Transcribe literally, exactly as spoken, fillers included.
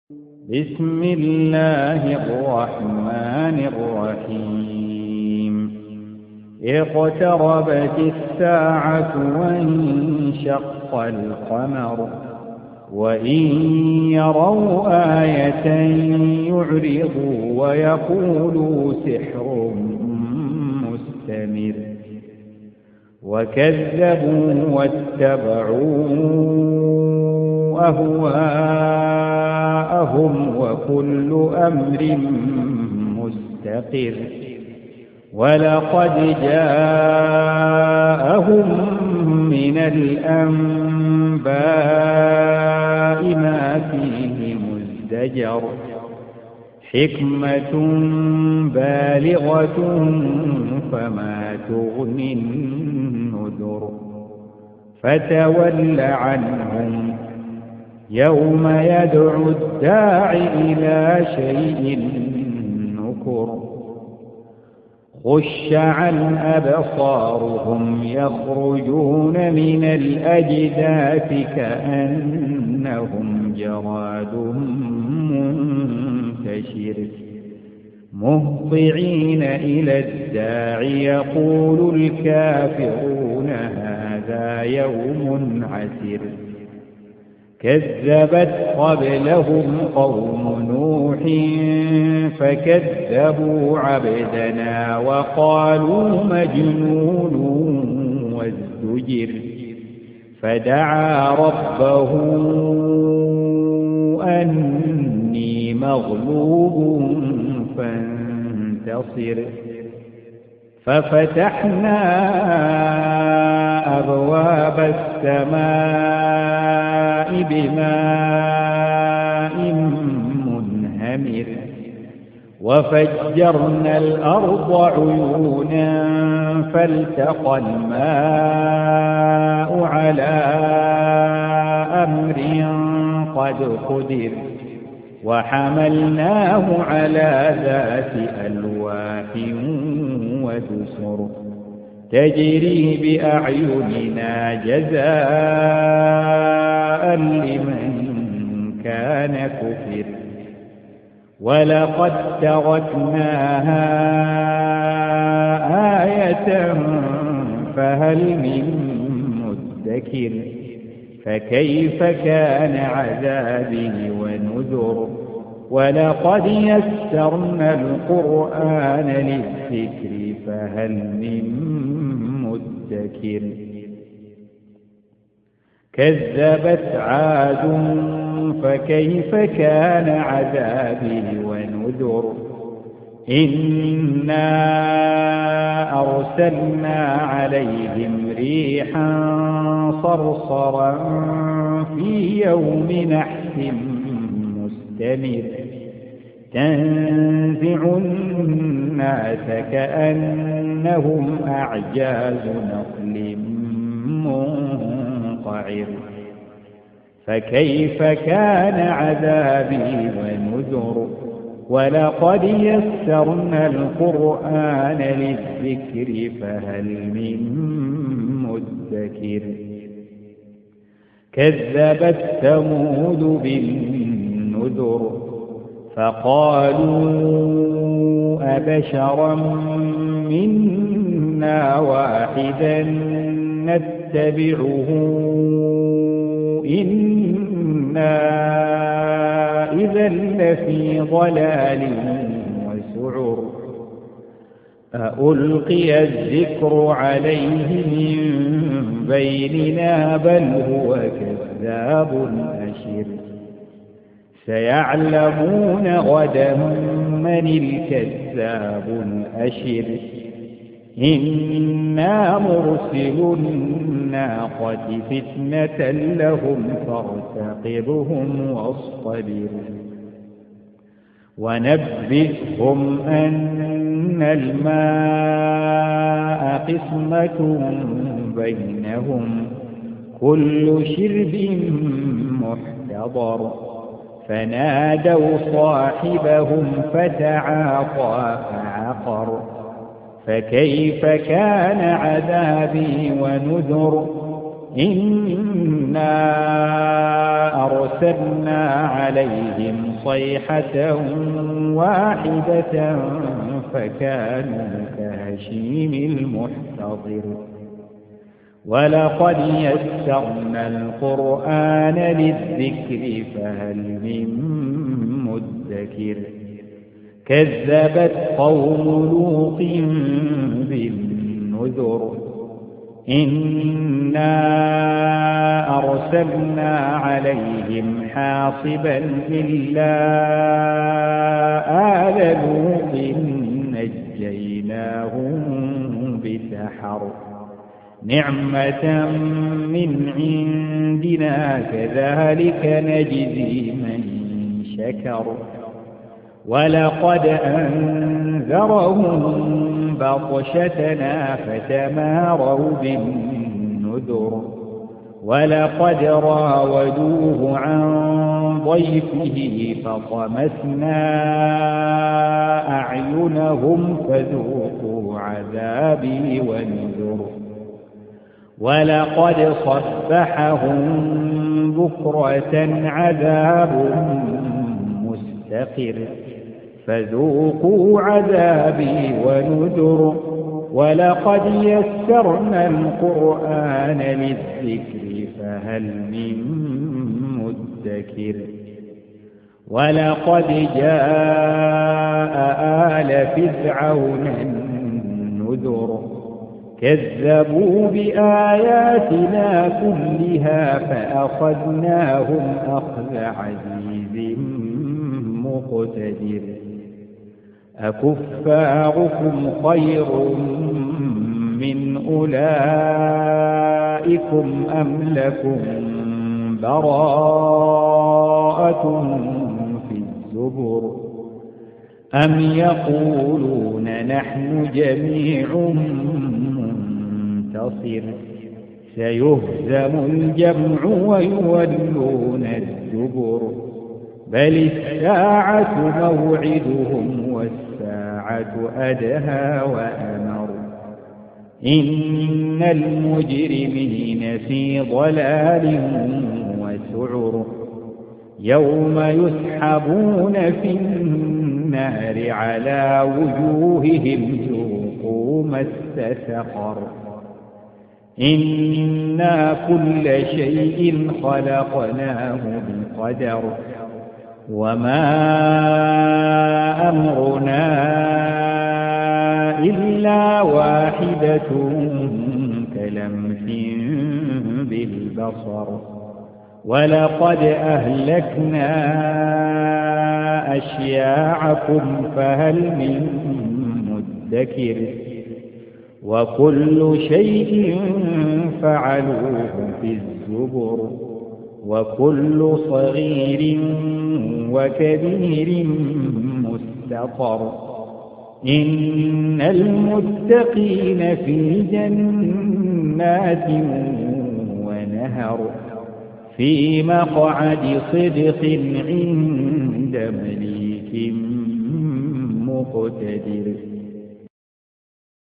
بسم الله الرحمن الرحيم اقتربت الساعة وانشق القمر وإن يروا آية يعرضوا ويقولوا سحر مستمر وكذبوا واتبعوا أهواءهم وكل أمر مستقر ولقد جاءهم من الأنباء ما فيه مزدجر حكمة بالغة فما تغني النذر فتول عنهم يوم يدعو الداع إلى شيء نكر خش عن أبصارهم يخرجون من الأجداث كأنهم جراد منتشر مهطعين إلى الداع يقول الكافرون هذا يوم عسر كذبت قبلهم قوم نوح فكذبوا عبدنا وقالوا مجنون وازدجر فدعا ربه أني مغلوب فانتصر ففتحنا أبواب السماء بماء منهمر وفجرنا الأرض عيونا فالتقى الماء على أمر قد قدر وحملناه على ذات ألواح ودسر تجري بأعيننا جزاء لمن كان كفر ولقد تركناها آية فهل من مدكر فكيف كان عذابي ونذر ولقد يسرنا القرآن للذكر فهل من مدكر كذبت عاد فكيف كان عذابي ونذر إنا أرسلنا عليهم ريحا صرصرا في يوم نحس مستمر تنزع الناس كأنهم أعجاز نخل منقعر فكيف كان عذابي ونذر ولقد يسرنا القرآن للذكر فهل من مدكر كذبت ثمود بالنذر فقالوا أبشرا منا واحدا نتبعه إنا إذا لفي ضلال وسعر ألقي الذكر عليه من بيننا بل هو كذاب أشر سيعلمون غدا من الكذاب الأشر إنا مرسل الناقة فتنة لهم فارتقبهم واصطبر ونبئهم أن الماء قسمة بينهم كل شرب محتضر فنادوا صاحبهم فتعاطى فعقر فكيف كان عذابي ونذر إنا أرسلنا عليهم صيحة واحدة فكانوا كهشيم المحتضر ولقد يسرنا القرآن للذكر فهل من مدكر كذبت قوم لوط بالنذر إنا أرسلنا عليهم حاصبا إلا آل لوط نجيناهم بسحر نعمة من عندنا كذلك نجزي من شكر ولقد أنذرهم بطشتنا فتماروا بالنذر ولقد راودوه عن ضيفه فطمسنا أعينهم فذوقوا عذابي ونذر ولقد صبحهم بكرة عذاب مستقر فذوقوا عذابي ونذر ولقد يسرنا القرآن للذكر فهل من مدكر ولقد جاء آل فرعون النذر كذبوا بآياتنا كلها فأخذناهم أخذ عزيز مقتدر أكفاركم خير من أولئكم أم لكم براءة في الزبر أم يقولون نحن جميع منتصر سيهزم الجمع ويولون الدبر بل الساعة موعدهم والساعة أدهى وأمر إن المجرمين في ضلال وسعر يوم يسحبون في النار على وجوههم ذوقوا مس سقر إنا كل شيء خلقناه بقدر وما أمرنا إلا واحدة كلمح بالبصر ولقد أهلكنا أشياعكم فهل من مدكر وكل شيء فعلوه في الزبر وكل صغير وكبير مستطر إن المتقين في جنات ونهر في مقعد صدق عند مليك مقتدر.